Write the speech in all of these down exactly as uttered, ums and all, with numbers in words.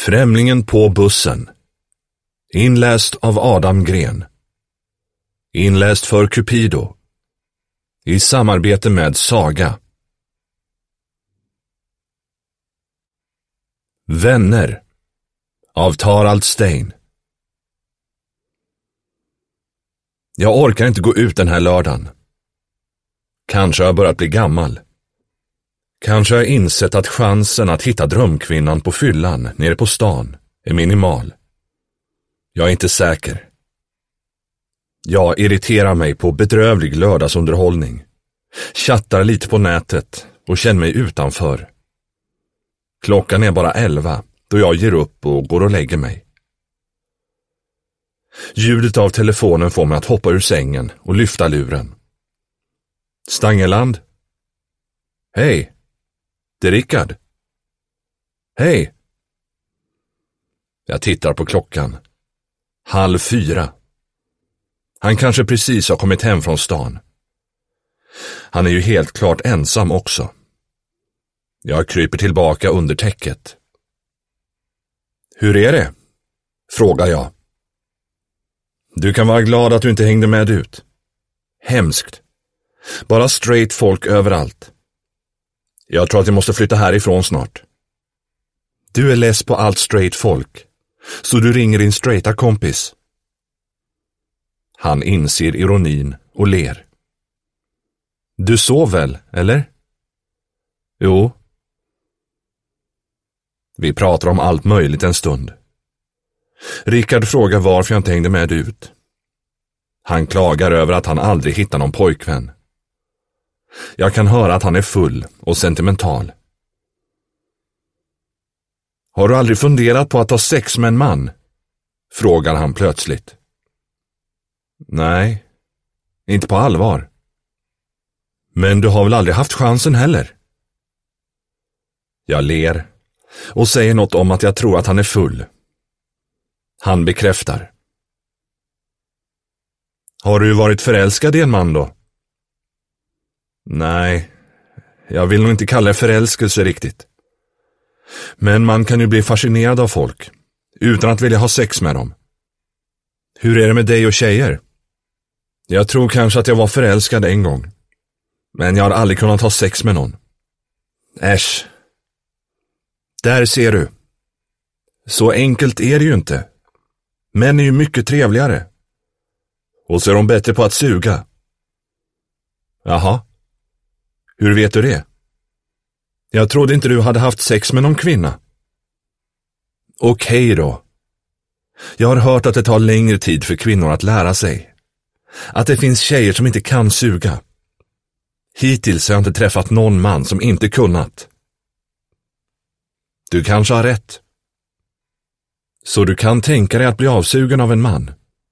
Främlingen på bussen. Inläst av Adam Gren. Inläst för Cupido. I samarbete med Saga. Vänner av Tarald Stein. Jag orkar inte gå ut den här lördagen. Kanske har jag börjat bli gammal. Kanske har jag insett att chansen att hitta drömkvinnan på fyllan nere på stan är minimal. Jag är inte säker. Jag irriterar mig på bedrövlig lördagsunderhållning. Chattar lite på nätet och känner mig utanför. Klockan är bara elva då jag ger upp och går och lägger mig. Ljudet av telefonen får mig att hoppa ur sängen och lyfta luren. Stangeland? Hej. Det är Rickard. Hej. Jag tittar på klockan. Halv fyra. Han kanske precis har kommit hem från stan. Han är ju helt klart ensam också. Jag kryper tillbaka under täcket. Hur är det? Frågar jag. Du kan vara glad att du inte hängde med ut. Hemskt. Bara straight folk överallt. Jag tror att jag måste flytta härifrån snart. Du är less på allt straight folk, så du ringer din straighta kompis. Han inser ironin och ler. Du sov väl, eller? Jo. Vi pratar om allt möjligt en stund. Rickard frågar varför jag inte hängde med ut. Han klagar över att han aldrig hittar någon pojkvän. Jag kan höra att han är full och sentimental. Har du aldrig funderat på att ha sex med en man? Frågar han plötsligt. Nej, inte på allvar. Men du har väl aldrig haft chansen heller? Jag ler och säger något om att jag tror att han är full. Han bekräftar. Har du varit förälskad i en man då? Nej, jag vill nog inte kalla det förälskelse riktigt. Men man kan ju bli fascinerad av folk utan att vilja ha sex med dem. Hur är det med dig och tjejer? Jag tror kanske att jag var förälskad en gång. Men jag har aldrig kunnat ha sex med någon. Äsch. Där ser du. Så enkelt är det ju inte. Män är ju mycket trevligare. Och så är de bättre på att suga. Jaha. Hur vet du det? Jag trodde inte du hade haft sex med någon kvinna. Okej då. Jag har hört att det tar längre tid för kvinnor att lära sig. Att det finns tjejer som inte kan suga. Hittills har jag inte träffat någon man som inte kunnat. Du kanske har rätt. Så du kan tänka dig att bli avsugen av en man?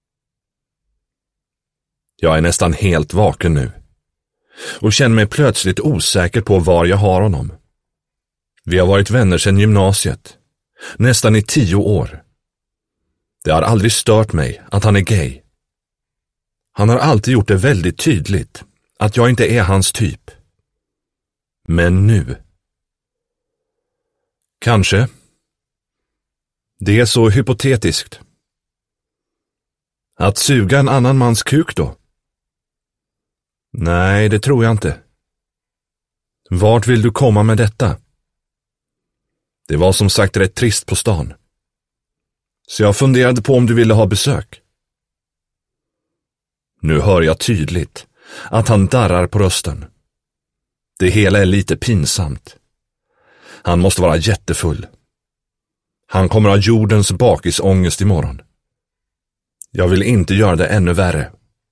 Jag är nästan helt vaken nu. Och känner mig plötsligt osäker på var jag har honom. Vi har varit vänner sedan gymnasiet. Nästan i tio år. Det har aldrig stört mig att han är gay. Han har alltid gjort det väldigt tydligt att jag inte är hans typ. Men nu. Kanske. Det är så hypotetiskt. Att suga en annan mans kuk då? Nej, det tror jag inte. Vart vill du komma med detta? Det var som sagt rätt trist på stan. Så jag funderade på om du ville ha besök. Nu hör jag tydligt att han darrar på rösten. Det hela är lite pinsamt. Han måste vara jättefull. Han kommer ha jordens bakisångest imorgon. Jag vill inte göra det ännu värre.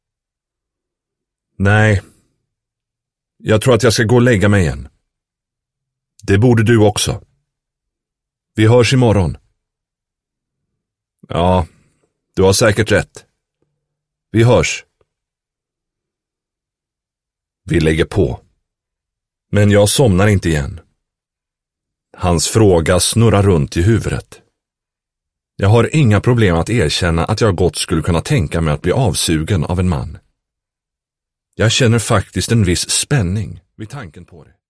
Nej. Jag tror att jag ska gå och lägga mig igen. Det borde du också. Vi hörs imorgon. Ja, du har säkert rätt. Vi hörs. Vi lägger på. Men jag somnar inte igen. Hans fråga snurrar runt i huvudet. Jag har inga problem att erkänna att jag gott skulle kunna tänka mig att bli avsugen av en man. Jag känner faktiskt en viss spänning vid tanken på det.